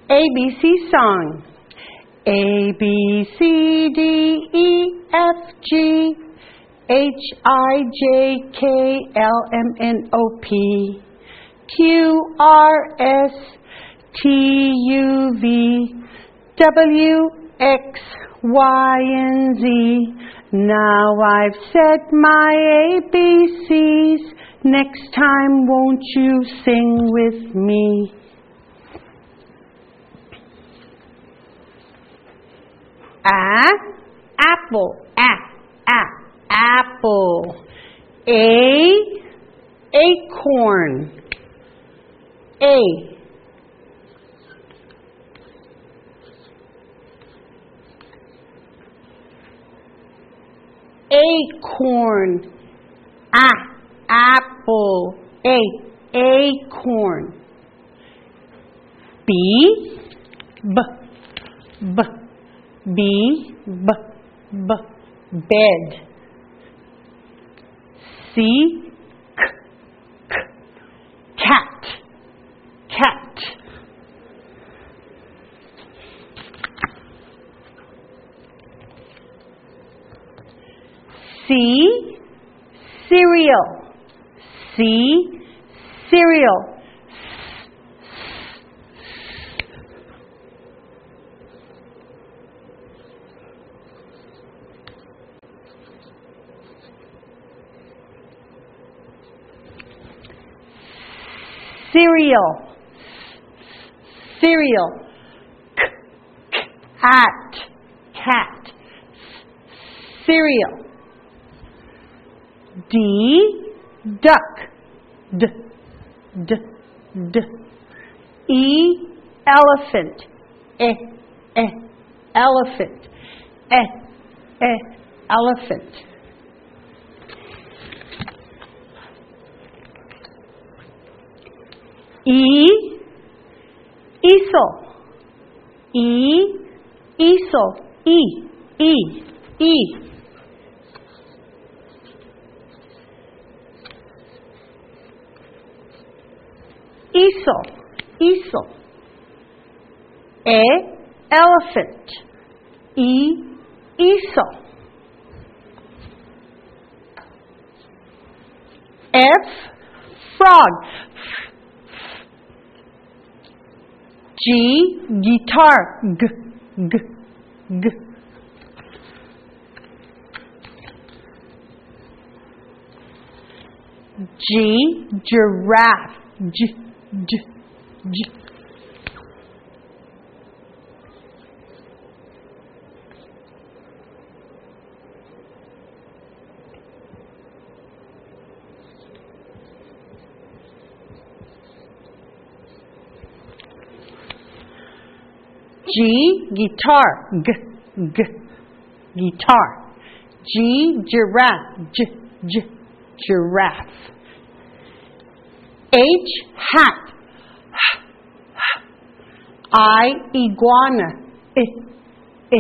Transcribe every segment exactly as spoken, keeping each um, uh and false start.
A B C song. A, B, C, D, E, F, G, H, I, J, K, L, M, N, O, P, Q, R, S, T, U, V, W, X, Y, and Z. Now I've said my A B Cs. Next time won't you sing with me? A, apple, a, a, apple. A, acorn, A. Acorn, a, apple, a, acorn. B, b, b. B, b, b, bed. C, k, k, cat, cat. C, cereal, C, cereal. Cereal, cereal, k, cat, cat, cereal. D, duck, d, d, d. E, elephant, e, e, elephant, e, e, elephant. E, easel, E, easel, E, E, E. Easel, easel. E, elephant, E, easel. F, frog. G, guitar, G, G, G. G, giraffe, J, J, J. G, guitar, G, G, guitar. G, giraffe, J, J, giraffe. H, hat. I, iguana, I, I.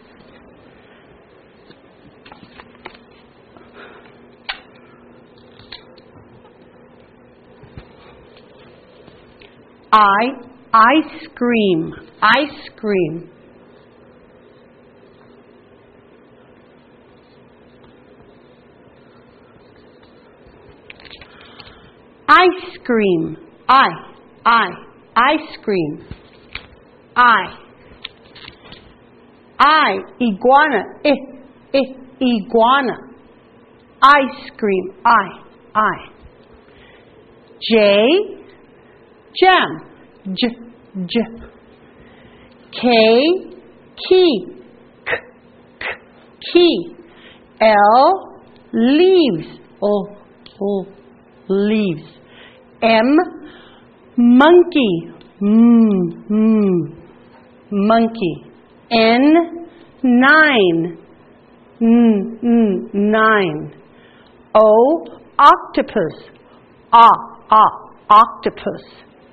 I, ice cream, ice cream. Ice cream, I, I, ice cream. I, I, iguana, I, I, iguana. Ice cream, I, I. J, jam, J, J. K, key, K, K, key. L, leaves, O, O, leaves. M, monkey, mm, mm, monkey. N, nine, mm, mm, nine. O, octopus, ah, ah, octopus.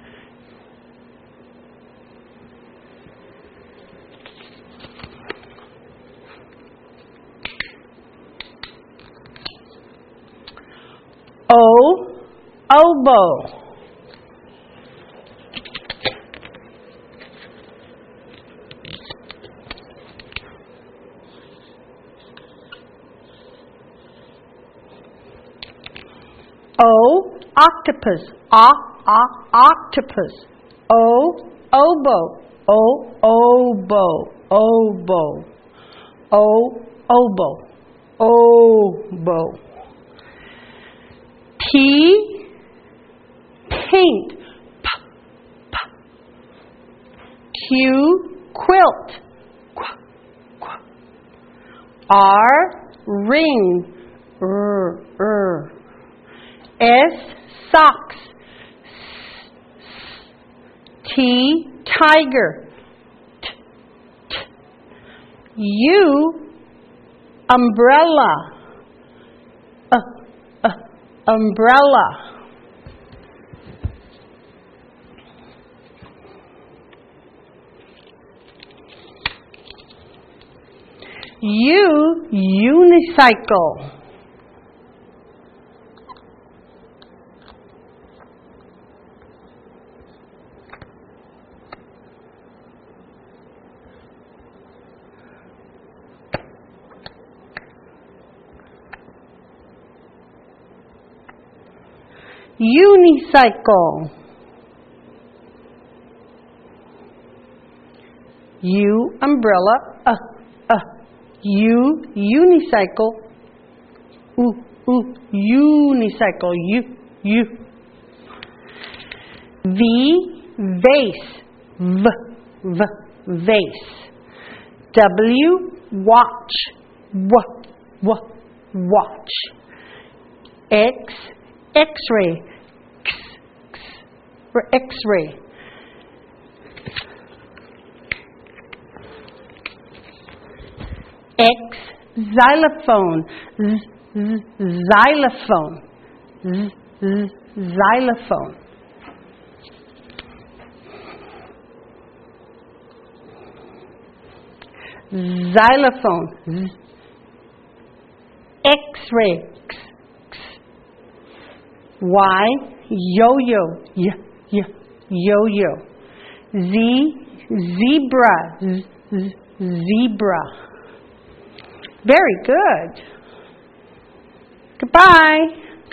O, oboe. octopus, o, o, octopus. O, oboe, o, oboe, oboe, o, oboe, oboe. P, paint, p, p. Q, quilt, qu, qu. R, ring, r, r. S, socks, s, s. T, tiger, t, t. U, umbrella, uh, uh, umbrella. U, unicycle. Unicycle. U, umbrella, uh, uh. U, unicycle, ooh, ooh, unicycle, U, U. V, vase, V, V, vase. W, watch, W, W, watch. X, X-ray, X, X, for X-ray. X, xylophone, z, z, xylophone, z, z, xylophone. Xylophone, z. X-ray, X, X. Y, yo-yo, y, y, yo-yo. Z, zebra, z, z, zebra. Very good. Goodbye.